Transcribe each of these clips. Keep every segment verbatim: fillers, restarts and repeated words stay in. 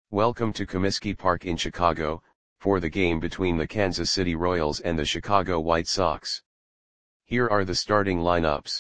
Welcome to Comiskey Park in Chicago, for the game between the Kansas City Royals and the Chicago White Sox. Here are the starting lineups.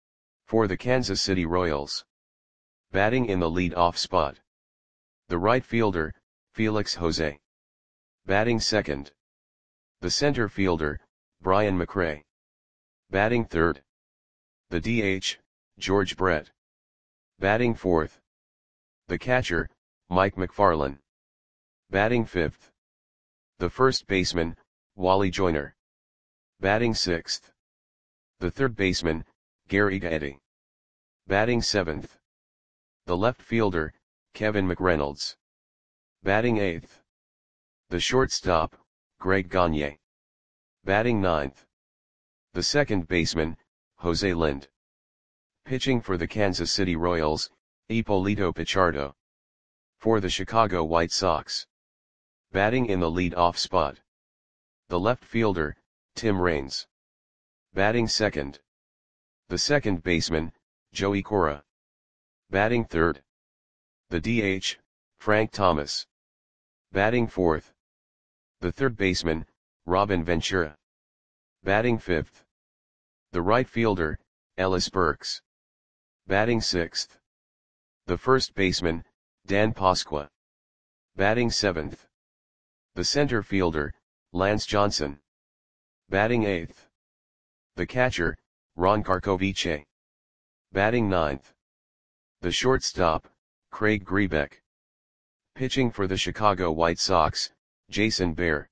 For the Kansas City Royals. Batting in the lead-off spot. The right fielder, Felix Jose. Batting second. The center fielder, Brian McRae. Batting third. The D H, George Brett. Batting fourth. The catcher, Mike McFarland. Batting fifth. The first baseman, Wally Joyner. Batting sixth. The third baseman, Gary Gaetti. Batting seventh. The left fielder, Kevin McReynolds. Batting eighth. The shortstop, Greg Gagne. Batting ninth. The second baseman, Jose Lind. Pitching for the Kansas City Royals, Ippolito Pichardo. For the Chicago White Sox. Batting in the lead-off spot. The left fielder, Tim Raines. Batting second. The second baseman, Joey Cora. Batting third. The D H, Frank Thomas. Batting fourth. The third baseman, Robin Ventura. Batting fifth. The right fielder, Ellis Burks. Batting sixth. The first baseman, Dan Pasqua. Batting seventh. The center fielder, Lance Johnson. Batting eighth. The catcher, Ron Karkovice. Batting ninth. The shortstop, Craig Grebeck. Pitching for the Chicago White Sox, Jason Bear.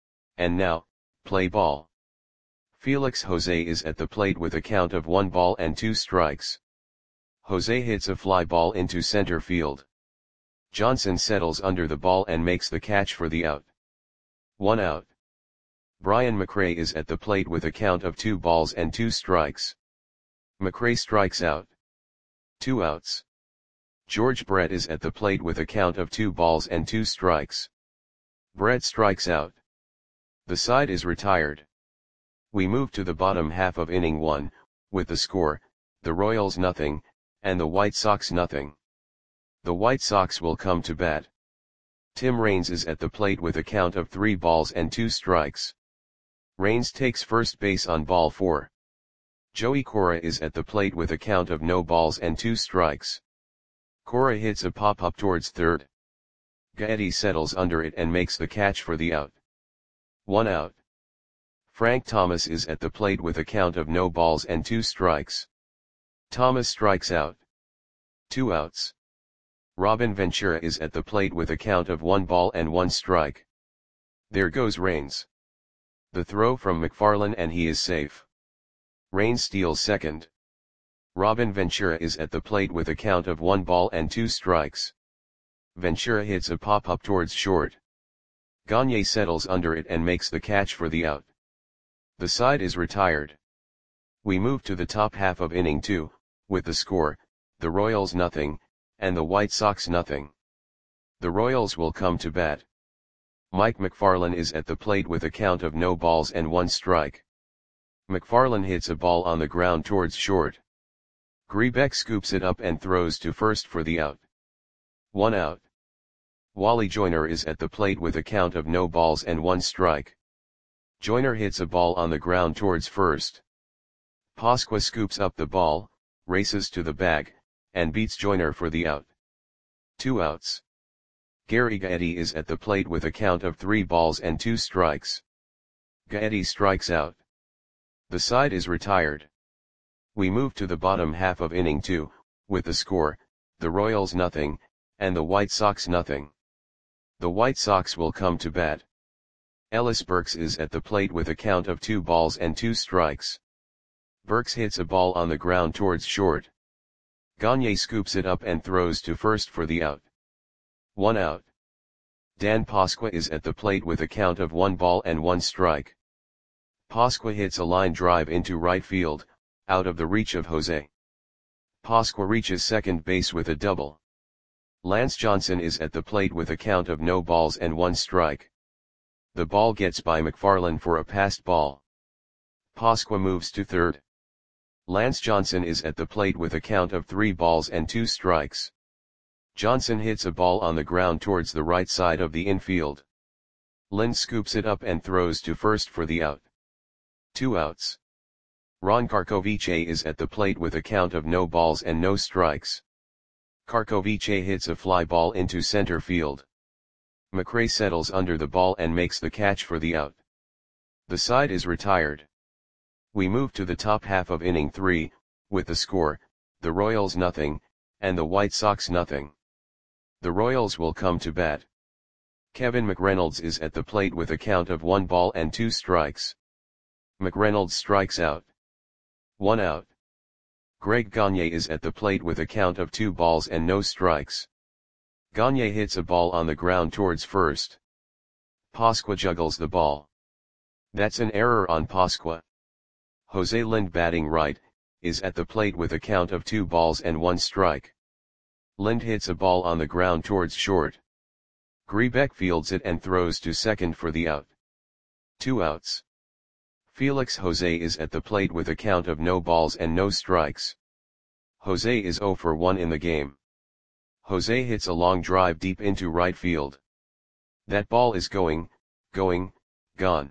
And now, play ball. Felix Jose is at the plate with a count of one ball and two strikes. Jose hits a fly ball into center field. Johnson settles under the ball and makes the catch for the out. One out. Brian McRae is at the plate with a count of two balls and two strikes. McRae strikes out. Two outs. George Brett is at the plate with a count of two balls and two strikes. Brett strikes out. The side is retired. We move to the bottom half of inning one, with the score, the Royals nothing, and the White Sox nothing. The White Sox will come to bat. Tim Raines is at the plate with a count of three balls and two strikes. Raines takes first base on ball four. Joey Cora is at the plate with a count of no balls and two strikes. Cora hits a pop-up towards third. Gaetti settles under it and makes the catch for the out. One out. Frank Thomas is at the plate with a count of no balls and two strikes. Thomas strikes out. Two outs. Robin Ventura is at the plate with a count of one ball and one strike. There goes Raines. The throw from McFarland and he is safe. Raines steals second. Robin Ventura is at the plate with a count of one ball and two strikes. Ventura hits a pop-up towards short. Gagne settles under it and makes the catch for the out. The side is retired. We move to the top half of inning two, with the score, the Royals nothing, and the White Sox nothing. The Royals will come to bat. Mike McFarland is at the plate with a count of no balls and one strike. McFarland hits a ball on the ground towards short. Grebeck scoops it up and throws to first for the out. One out. Wally Joyner is at the plate with a count of no balls and one strike. Joyner hits a ball on the ground towards first. Pasqua scoops up the ball, races to the bag, and beats Joyner for the out. Two outs. Gary Gaetti is at the plate with a count of three balls and two strikes. Gaetti strikes out. The side is retired. We move to the bottom half of inning two, with the score, the Royals nothing, and the White Sox nothing. The White Sox will come to bat. Ellis Burks is at the plate with a count of two balls and two strikes. Burks hits a ball on the ground towards short. Gagne scoops it up and throws to first for the out. One out. Dan Pasqua is at the plate with a count of one ball and one strike. Pasqua hits a line drive into right field, out of the reach of Jose. Pasqua reaches second base with a double. Lance Johnson is at the plate with a count of no balls and one strike. The ball gets by McFarland for a passed ball. Pasqua moves to third. Lance Johnson is at the plate with a count of three balls and two strikes. Johnson hits a ball on the ground towards the right side of the infield. Lind scoops it up and throws to first for the out. Two outs. Ron Karkovice is at the plate with a count of no balls and no strikes. Karkovice hits a fly ball into center field. McRae settles under the ball and makes the catch for the out. The side is retired. We move to the top half of inning three, with the score, the Royals nothing, and the White Sox nothing. The Royals will come to bat. Kevin McReynolds is at the plate with a count of one ball and two strikes. McReynolds strikes out. One out. Greg Gagne is at the plate with a count of two balls and no strikes. Gagne hits a ball on the ground towards first. Pasqua juggles the ball. That's an error on Pasqua. Jose Lind, batting right, is at the plate with a count of two balls and one strike. Lind hits a ball on the ground towards short. Grebeck fields it and throws to second for the out. Two outs. Felix Jose is at the plate with a count of no balls and no strikes. Jose is zero for one in the game. Jose hits a long drive deep into right field. That ball is going, going, gone.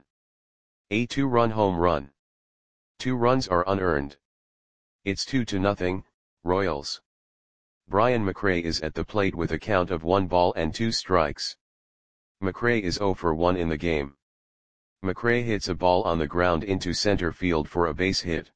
A two-run home run. Two runs are unearned. It's two to nothing, Royals. Brian McRae is at the plate with a count of one ball and two strikes. McRae is zero for one in the game. McRae hits a ball on the ground into center field for a base hit.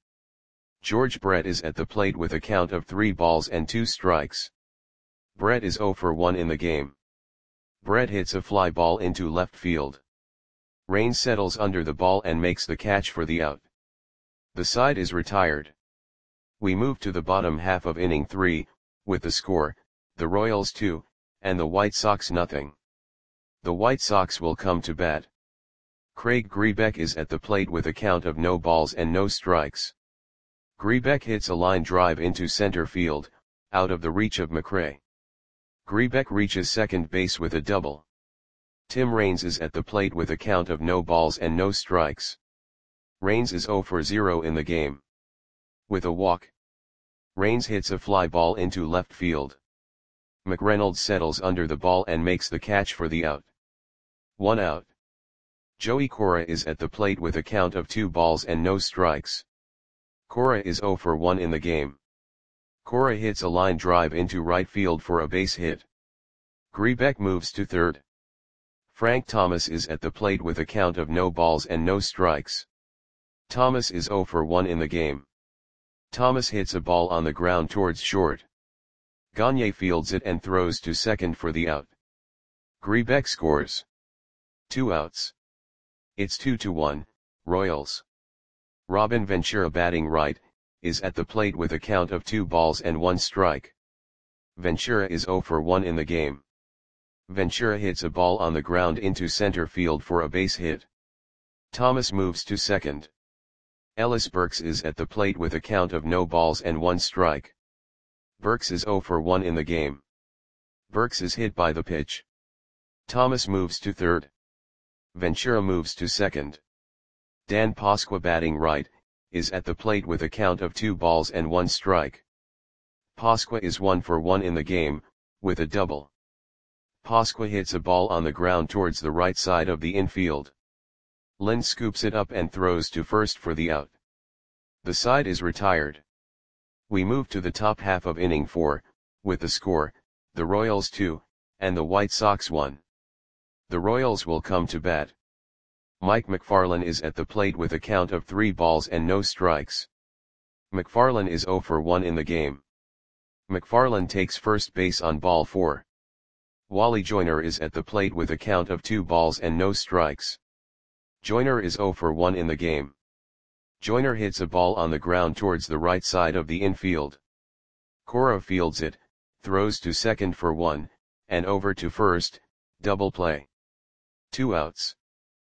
George Brett is at the plate with a count of three balls and two strikes. Brett is zero for one in the game. Brett hits a fly ball into left field. Raines settles under the ball and makes the catch for the out. The side is retired. We move to the bottom half of inning three, with the score, the Royals two, and the White Sox nothing. The White Sox will come to bat. Craig Grebeck is at the plate with a count of no balls and no strikes. Grebeck hits a line drive into center field, out of the reach of McRae. Grebeck reaches second base with a double. Tim Raines is at the plate with a count of no balls and no strikes. Raines is zero for zero in the game. With a walk, Raines hits a fly ball into left field. McReynolds settles under the ball and makes the catch for the out. One out. Joey Cora is at the plate with a count of two balls and no strikes. Cora is zero for one in the game. Cora hits a line drive into right field for a base hit. Grebeck moves to third. Frank Thomas is at the plate with a count of no balls and no strikes. Thomas is zero for one in the game. Thomas hits a ball on the ground towards short. Gagne fields it and throws to second for the out. Grebeck scores. Two outs. It's two to one, Royals. Robin Ventura, batting right, is at the plate with a count of two balls and one strike. Ventura is zero for one in the game. Ventura hits a ball on the ground into center field for a base hit. Thomas moves to second. Ellis Burks is at the plate with a count of no balls and one strike. Burks is zero for one in the game. Burks is hit by the pitch. Thomas moves to third. Ventura moves to second. Dan Pasqua, batting right, is at the plate with a count of two balls and one strike. Pasqua is one for one in the game, with a double. Pasqua hits a ball on the ground towards the right side of the infield. Lind scoops it up and throws to first for the out. The side is retired. We move to the top half of inning four, with the score, the Royals two, and the White Sox one. The Royals will come to bat. Mike McFarland is at the plate with a count of three balls and no strikes. McFarland is zero for one in the game. McFarland takes first base on ball four. Wally Joyner is at the plate with a count of two balls and no strikes. Joyner is zero for one in the game. Joyner hits a ball on the ground towards the right side of the infield. Cora fields it, throws to second for one, and over to first, double play. Two outs.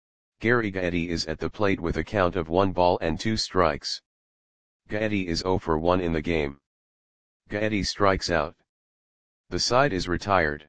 Gary Gaetti is at the plate with a count of one ball and two strikes. Gaetti is zero for one in the game. Gaetti strikes out. The side is retired.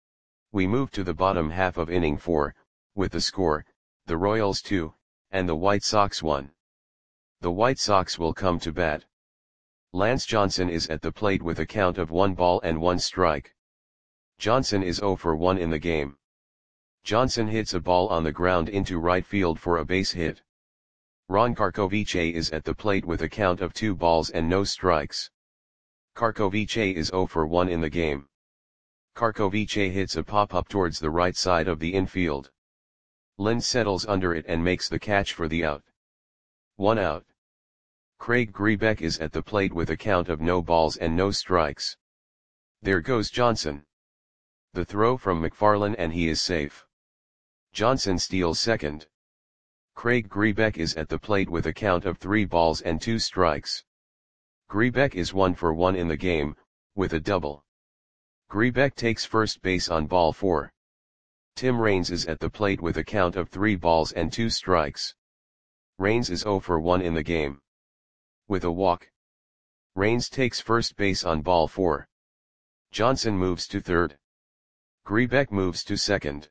We move to the bottom half of inning four, with the score, the Royals two, and the White Sox one. The White Sox will come to bat. Lance Johnson is at the plate with a count of one ball and one strike. Johnson is zero for one in the game. Johnson hits a ball on the ground into right field for a base hit. Ron Karkovice is at the plate with a count of two balls and no strikes. Karkovice is zero for one in the game. Karkovice hits a pop-up towards the right side of the infield. Lind settles under it and makes the catch for the out. One out. Craig Grebeck is at the plate with a count of no balls and no strikes. There goes Johnson. The throw from McFarland and he is safe. Johnson steals second. Craig Grebeck is at the plate with a count of three balls and two strikes. Grebeck is one for one in the game, with a double. Grebeck takes first base on ball four. Tim Raines is at the plate with a count of three balls and two strikes. Raines is zero for one in the game. With a walk. Raines takes first base on ball four. Johnson moves to third. Grebeck moves to second.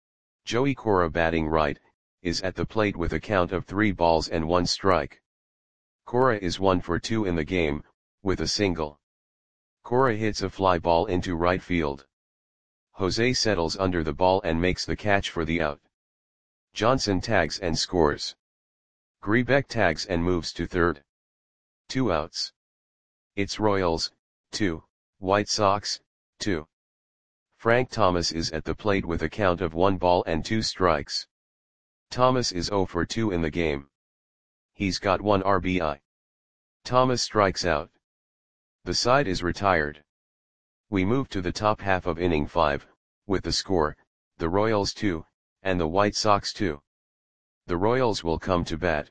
Joey Cora, batting right, is at the plate with a count of three balls and one strike. Cora is one for two in the game, with a single. Cora hits a fly ball into right field. Jose settles under the ball and makes the catch for the out. Johnson tags and scores. Grebeck tags and moves to third. Two outs. It's Royals, two, White Sox, two. Frank Thomas is at the plate with a count of one ball and two strikes. Thomas is zero for two in the game. He's got one R B I. Thomas strikes out. The side is retired. We move to the top half of inning five, with the score, the Royals two, and the White Sox two. The Royals will come to bat.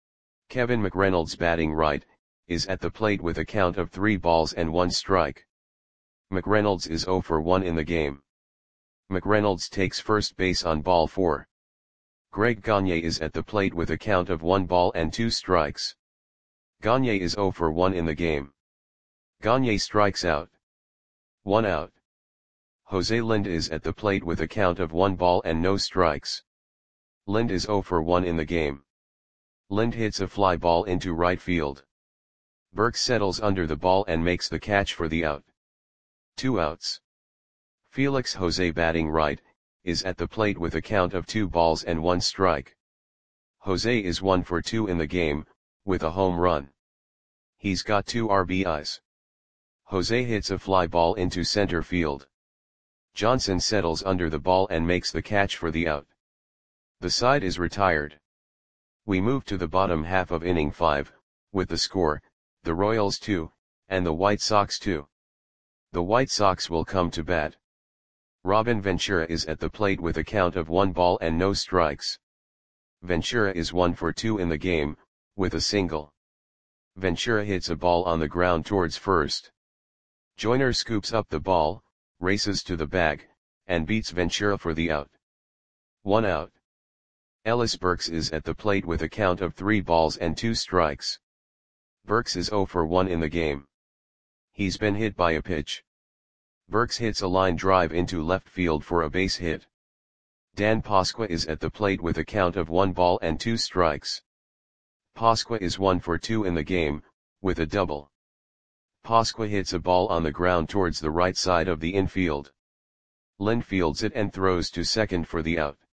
Kevin McReynolds, batting right, is at the plate with a count of three balls and one strike. McReynolds is zero for one in the game. McReynolds takes first base on ball four. Greg Gagne is at the plate with a count of one ball and two strikes. Gagne is zero for one in the game. Gagne strikes out. One out. Jose Lind is at the plate with a count of one ball and no strikes. Lind is zero for one in the game. Lind hits a fly ball into right field. Burke settles under the ball and makes the catch for the out. Two outs. Felix Jose, batting right, is at the plate with a count of two balls and one strike. Jose is one for two in the game, with a home run. He's got two R B Is. Jose hits a fly ball into center field. Johnson settles under the ball and makes the catch for the out. The side is retired. We move to the bottom half of inning five, with the score, the Royals two, and the White Sox two. The White Sox will come to bat. Robin Ventura is at the plate with a count of one ball and no strikes. Ventura is one for two in the game, with a single. Ventura hits a ball on the ground towards first. Joyner scoops up the ball, races to the bag, and beats Ventura for the out. One out. Ellis Burks is at the plate with a count of three balls and two strikes. Burks is zero for one in the game. He's been hit by a pitch. Burks hits a line drive into left field for a base hit. Dan Pasqua is at the plate with a count of one ball and two strikes. Pasqua is one for two in the game, with a double. Pasqua hits a ball on the ground towards the right side of the infield. Lind fields it and throws to second for the out.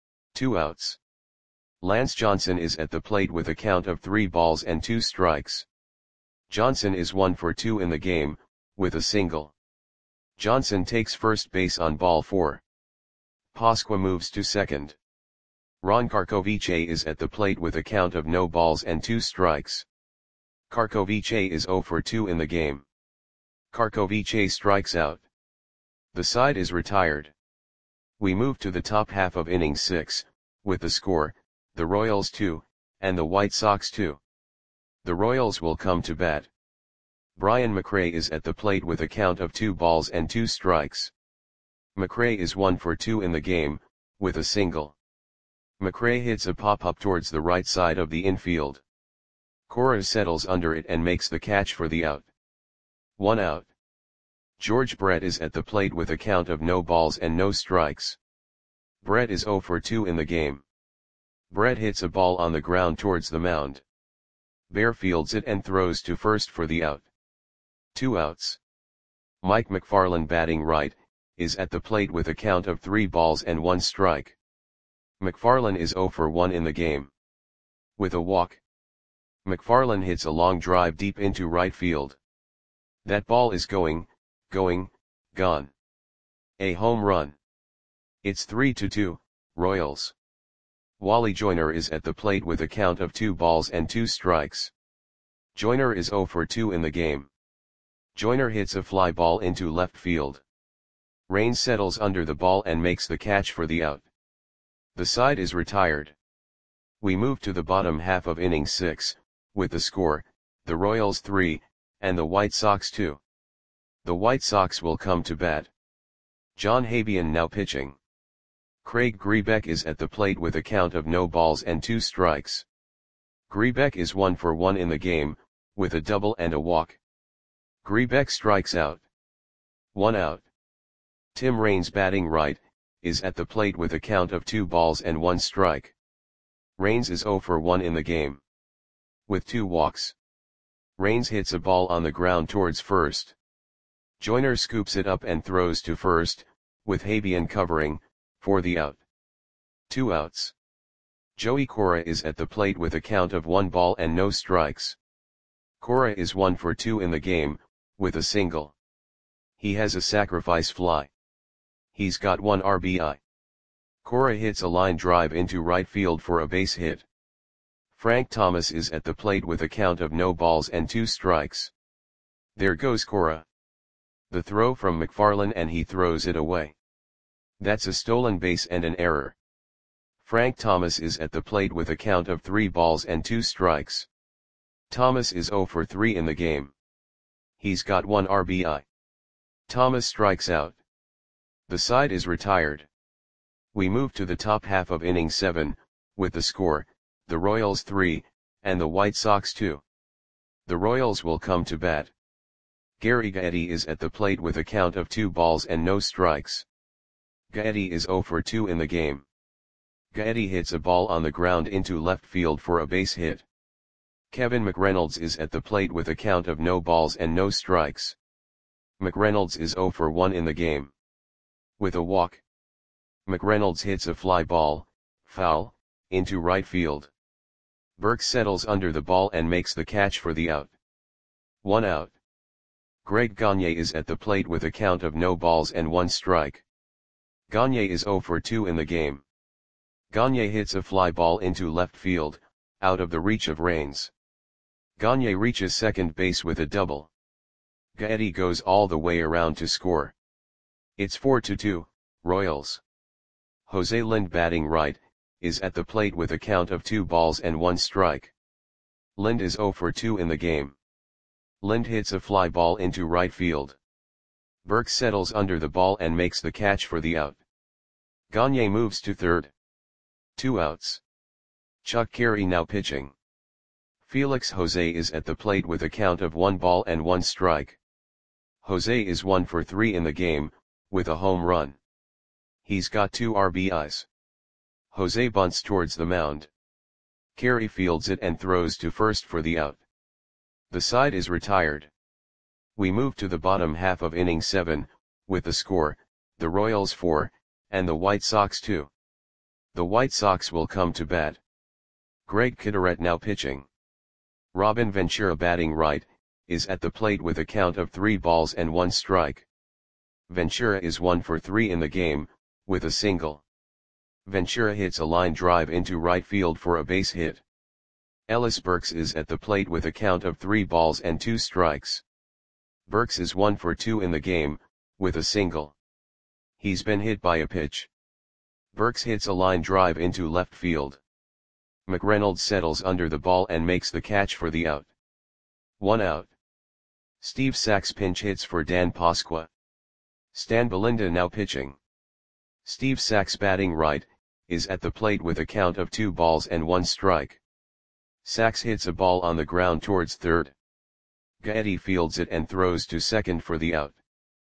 Two outs. Lance Johnson is at the plate with a count of three balls and two strikes. Johnson is one for two in the game, with a single. Johnson takes first base on ball four. Pasqua moves to second. Ron Karkovice is at the plate with a count of no balls and two strikes. Karkovice is zero for two in the game. Karkovice strikes out. The side is retired. We move to the top half of inning six, with the score, the Royals two, and the White Sox two. The Royals will come to bat. Brian McRae is at the plate with a count of two balls and two strikes. McRae is one for two in the game, with a single. McRae hits a pop-up towards the right side of the infield. Cora settles under it and makes the catch for the out. One out. George Brett is at the plate with a count of no balls and no strikes. Brett is zero for two in the game. Brett hits a ball on the ground towards the mound. Bear fields it and throws to first for the out. Two outs. Mike McFarland, batting right, is at the plate with a count of three balls and one strike. McFarland is zero for one in the game. With a walk, McFarland hits a long drive deep into right field. That ball is going, going, gone. A home run. It's three to two, Royals. Wally Joyner is at the plate with a count of two balls and two strikes. Joyner is zero for two in the game. Joyner hits a fly ball into left field. Raines settles under the ball and makes the catch for the out. The side is retired. We move to the bottom half of inning six, with the score, the Royals three, and the White Sox two. The White Sox will come to bat. John Habian now pitching. Craig Grebeck is at the plate with a count of no balls and two strikes. Grebeck is one for one in the game, with a double and a walk. Grebeck strikes out. One out. Tim Raines batting right, is at the plate with a count of two balls and one strike. Raines is zero for one in the game. With two walks. Raines hits a ball on the ground towards first. Joyner scoops it up and throws to first, with Habian covering, for the out. Two outs. Joey Cora is at the plate with a count of one ball and no strikes. Cora is one for two in the game, with a single. He has a sacrifice fly. He's got one R B I. Cora hits a line drive into right field for a base hit. Frank Thomas is at the plate with a count of no balls and two strikes. There goes Cora. The throw from McFarland and he throws it away. That's a stolen base and an error. Frank Thomas is at the plate with a count of three balls and two strikes. Thomas is zero for three in the game. He's got one R B I. Thomas strikes out. The side is retired. We move to the top half of inning seven, with the score, the Royals three, and the White Sox two. The Royals will come to bat. Gary Gaetti is at the plate with a count of two balls and no strikes. Gaetti is zero for two in the game. Gaetti hits a ball on the ground into left field for a base hit. Kevin McReynolds is at the plate with a count of no balls and no strikes. McReynolds is zero for one in the game. With a walk, McReynolds hits a fly ball, foul, into right field. Burke settles under the ball and makes the catch for the out. One out. Greg Gagne is at the plate with a count of no balls and one strike. Gagne is zero for two in the game. Gagne hits a fly ball into left field, out of the reach of Raines. Gagne reaches second base with a double. Gaetti goes all the way around to score. It's four to two, Royals. Jose Lind batting right, is at the plate with a count of two balls and one strike. Lind is zero for two in the game. Lind hits a fly ball into right field. Burke settles under the ball and makes the catch for the out. Gagne moves to third. Two outs. Chuck Carey now pitching. Felix Jose is at the plate with a count of one ball and one strike. Jose is one for three in the game, with a home run. He's got two R B Is. Jose bunts towards the mound. Carey fields it and throws to first for the out. The side is retired. We move to the bottom half of inning seven, with the score, the Royals four, and the White Sox two. The White Sox will come to bat. Greg Kideret now pitching. Robin Ventura batting right, is at the plate with a count of three balls and one strike. Ventura is one for three in the game, with a single. Ventura hits a line drive into right field for a base hit. Ellis Burks is at the plate with a count of three balls and two strikes. Burks is one for two in the game, with a single. He's been hit by a pitch. Burks hits a line drive into left field. McReynolds settles under the ball and makes the catch for the out. One out. Steve Sachs pinch hits for Dan Pasqua. Stan Belinda now pitching. Steve Sachs batting right, is at the plate with a count of two balls and one strike. Sachs hits a ball on the ground towards third. Gaetti fields it and throws to second for the out.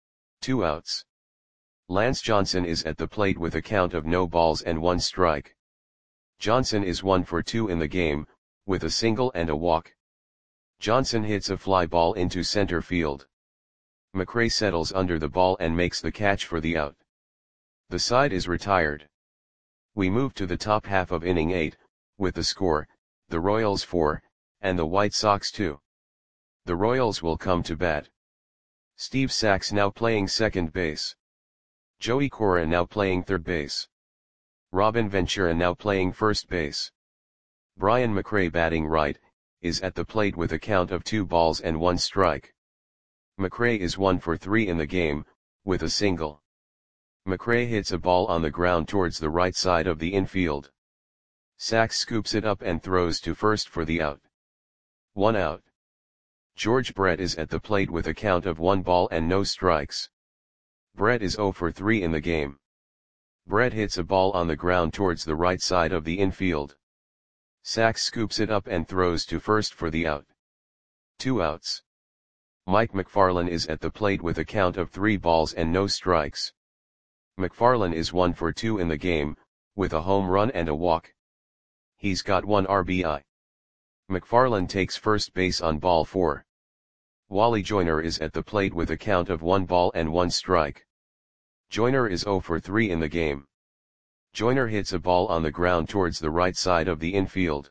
Two outs. Lance Johnson is at the plate with a count of no balls and one strike. Johnson is one for two in the game, with a single and a walk. Johnson hits a fly ball into center field. McRae settles under the ball and makes the catch for the out. The side is retired. We move to the top half of inning eight, with the score, the Royals four, and the White Sox two. The Royals will come to bat. Steve Sax now playing second base. Joey Cora now playing third base. Robin Ventura now playing first base. Brian McRae batting right, is at the plate with a count of two balls and one strike. McRae is one for three in the game, with a single. McRae hits a ball on the ground towards the right side of the infield. Sax scoops it up and throws to first for the out. One out. George Brett is at the plate with a count of one ball and no strikes. Brett is zero for three in the game. Brett hits a ball on the ground towards the right side of the infield. Sax scoops it up and throws to first for the out. Two outs. Mike McFarland is at the plate with a count of three balls and no strikes. McFarland is one for two in the game, with a home run and a walk. He's got one R B I. McFarland takes first base on ball four. Wally Joyner is at the plate with a count of one ball and one strike. Joyner is zero for three in the game. Joyner hits a ball on the ground towards the right side of the infield.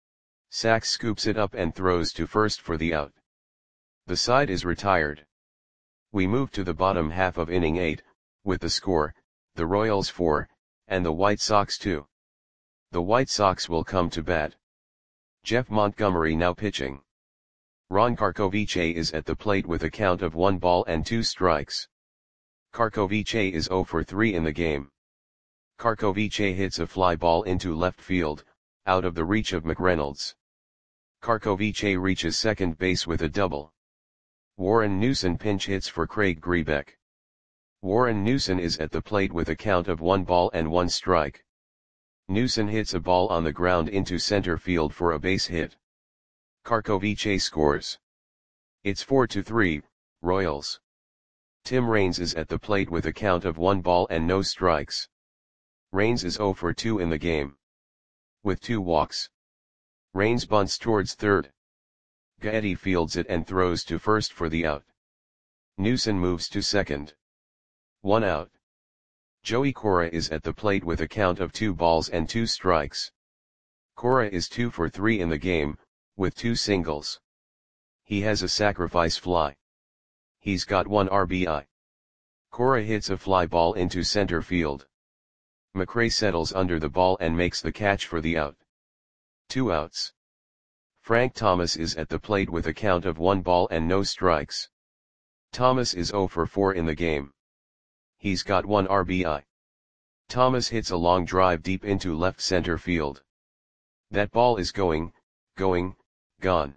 Sax scoops it up and throws to first for the out. The side is retired. We move to the bottom half of inning eight, with the score, the Royals four, and the White Sox two. The White Sox will come to bat. Jeff Montgomery now pitching. Ron Karkovice is at the plate with a count of one ball and two strikes. Karkovice is zero for three in the game. Karkovice hits a fly ball into left field, out of the reach of McReynolds. Karkovice reaches second base with a double. Warren Newson pinch hits for Craig Grebeck. Warren Newson is at the plate with a count of one ball and one strike. Newson hits a ball on the ground into center field for a base hit. Karkovice scores. It's four to three, Royals. Tim Raines is at the plate with a count of one ball and no strikes. Raines is zero for two in the game. With two walks. Raines bunts towards third. Gaetti fields it and throws to first for the out. Newson moves to second. One out. Joey Cora is at the plate with a count of two balls and two strikes. Cora is two for three in the game, with two singles. He has a sacrifice fly. He's got one R B I. Cora hits a fly ball into center field. McRae settles under the ball and makes the catch for the out. Two outs. Frank Thomas is at the plate with a count of one ball and no strikes. Thomas is zero for four in the game. He's got one R B I. Thomas hits a long drive deep into left center field. That ball is going, going, gone.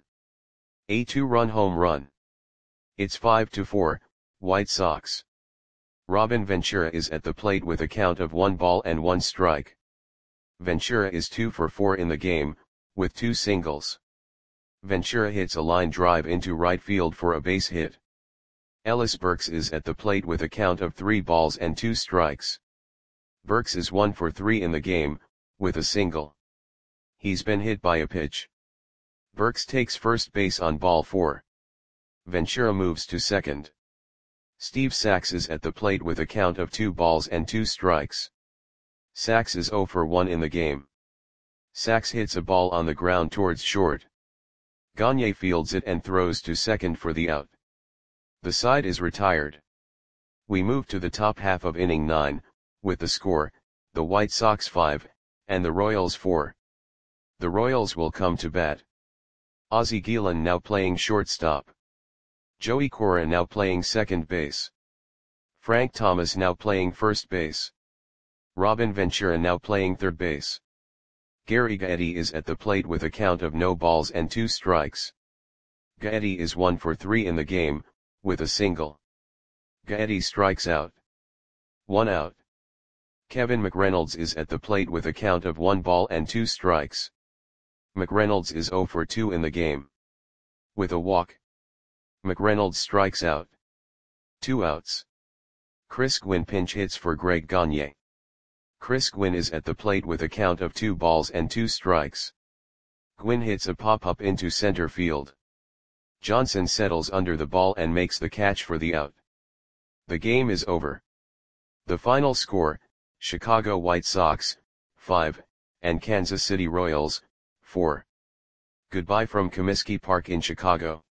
A two-run home run. It's five to four, White Sox. Robin Ventura is at the plate with a count of one ball and one strike. Ventura is two for four in the game, with two singles. Ventura hits a line drive into right field for a base hit. Ellis Burks is at the plate with a count of three balls and two strikes. Burks is one for three in the game, with a single. He's been hit by a pitch. Burks takes first base on ball four. Ventura moves to second. Steve Sax is at the plate with a count of two balls and two strikes. Sax is zero for one in the game. Sax hits a ball on the ground towards short. Gagne fields it and throws to second for the out. The side is retired. We move to the top half of inning nine, with the score, the White Sox five, and the Royals four. The Royals will come to bat. Ozzie Guillen now playing shortstop. Joey Cora now playing second base. Frank Thomas now playing first base. Robin Ventura now playing third base. Gary Gaetti is at the plate with a count of no balls and two strikes. Gaetti is one for three in the game, with a single. Gaetti strikes out. One out. Kevin McReynolds is at the plate with a count of one ball and two strikes. McReynolds is zero for two in the game. With a walk. McReynolds strikes out. Two outs. Chris Gwynn pinch hits for Greg Gagne. Chris Gwynn is at the plate with a count of two balls and two strikes. Gwynn hits a pop-up into center field. Johnson settles under the ball and makes the catch for the out. The game is over. The final score, Chicago White Sox, five, and Kansas City Royals, four. Goodbye from Comiskey Park in Chicago.